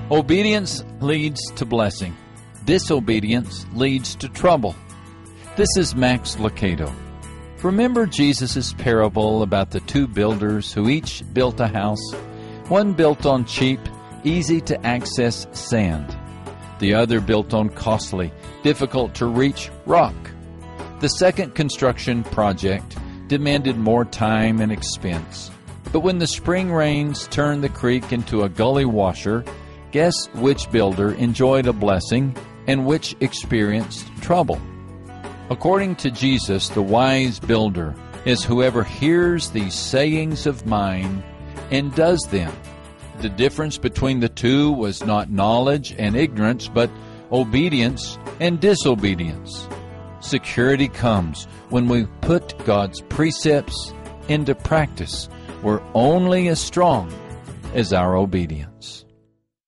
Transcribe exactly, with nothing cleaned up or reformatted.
Obedience leads to blessing. Disobedience leads to trouble. This is Max Lucado. Remember Jesus' parable about the two builders who each built a house? One built on cheap, easy-to-access sand. The other built on costly, difficult-to-reach rock. The second construction project demanded more time and expense. But when the spring rains turned the creek into a gully washer, guess which builder enjoyed a blessing and which experienced trouble? According to Jesus, the wise builder is whoever hears these sayings of mine and does them. The difference between the two was not knowledge and ignorance, but obedience and disobedience. Security comes when we put God's precepts into practice. We're only as strong as our obedience.